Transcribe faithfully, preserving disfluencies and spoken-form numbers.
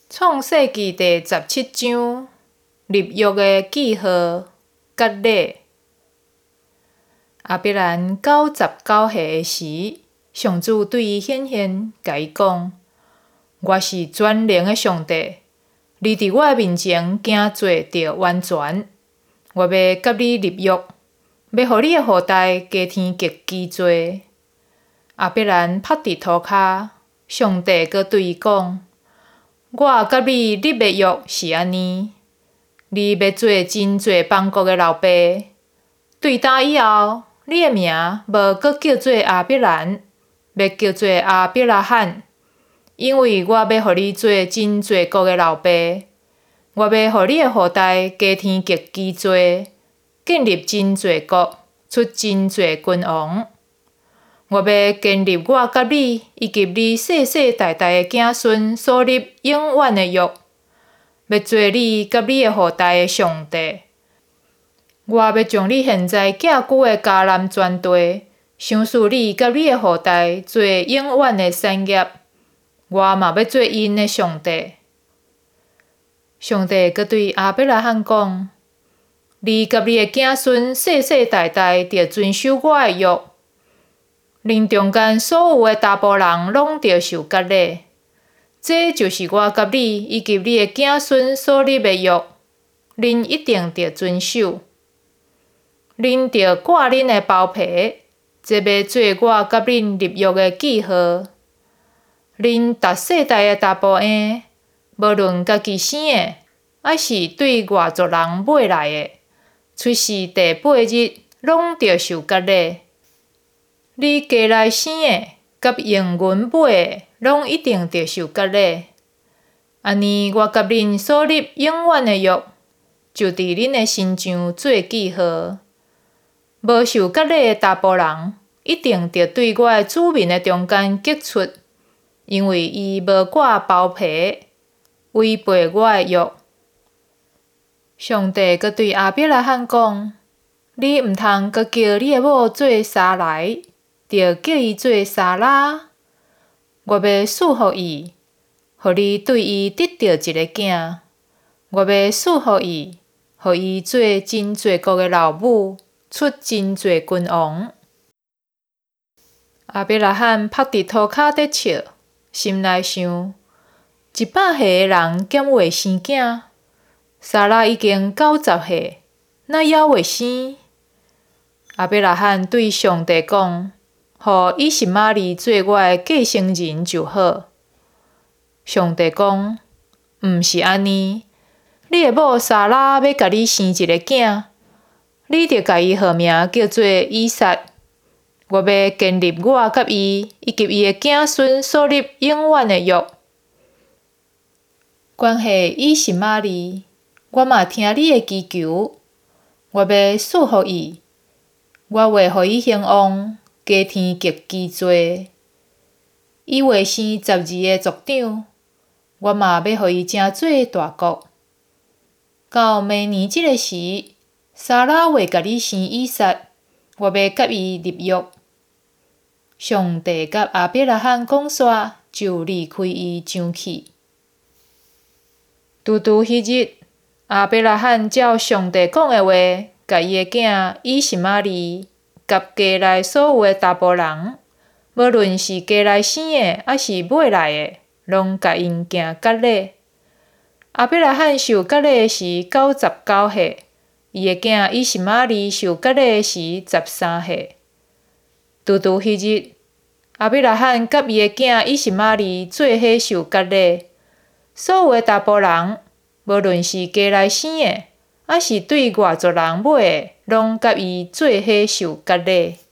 创世纪第十七章立约的记号甲礼。亚伯兰九十九岁的时，上主对伊显现，甲伊讲：“我是全能的上帝，你伫我面前行做着完全。我要甲你立约，要互你的后代加添极其多。”亚伯兰趴伫涂骹，上帝阁对伊讲：“我甲你立的约是安尼，你要做真侪邦国的老爸。对打以后，你的名无阁叫做亚伯兰，要叫做亚伯拉罕，因为我要互你做真侪国的老爸。我要互你的后代加添极其多，建立真侪国，出真侪君王。我要建立我甲你以及你世世代代的子孙所立永远的约，要做你甲你的后代的上帝。我要将你现在寄居的迦南全地，赏赐你甲你的后代做永远的产业。我嘛要做因的上帝。上帝阁对亚伯拉罕讲：“你甲你的子孙世世代代着遵守我的约。恁中间所有的查甫人拢着受割礼，这就是我甲你以及你的子孙所立的约，恁一定着遵守。恁着割恁的包皮，这要做我甲恁立约的记号。恁逐世代的查甫婴，无论家己生的，还是对外族人买来的，出世第八日拢着受割礼。你家内生的，甲用银买的，拢一定着受割礼。安尼，我甲恁所立永远的约，就伫恁的身上做记号。无受割礼的查甫人，一定着对我的子民的中间激出，因为伊无割包皮，违背我的约。”上帝阁对亚伯拉罕讲：“你毋通阁叫你的某做撒来，着叫伊做撒拉。我要赐福伊，互你对伊得到一个囝。我要赐福伊，互伊做真侪国的老母，出真侪君王。”亚伯拉罕趴伫涂骹伫笑，心内想：一百岁的人减袂生囝，撒拉已经九十岁，哪还袂生？亚伯拉罕对上帝讲：“互以实玛利做我的继承人就好。”上帝讲：“毋是安尼，你的某撒拉要甲你生一个囝，你着甲伊号名叫做以撒。我要建立我甲伊以及伊的子孙所立永远的约。关系以实玛利，我嘛听你的祈求，我要赐福伊，我会互伊兴旺，加添极其多。伊会生十二个族长，我嘛要互伊成做大国。到明年这个时，撒拉会甲你生以撒，我要甲伊立约。”上帝甲亚伯拉罕讲煞，就离开伊上去。拄拄迄日，亚伯拉罕照上帝讲的话，甲伊的囝以实玛利，甲家内所有的查甫人，无论是家内生的，还是买来的，拢甲因行割礼。亚伯拉罕受割礼时九十九岁，伊的囝以实玛利受割礼时十三岁。拄拄迄日，亚伯拉罕甲伊的囝以实玛利做伙受割礼。所有的查甫人，无论是家内生的，还是对外族人买的，拢甲伊做伙受割礼。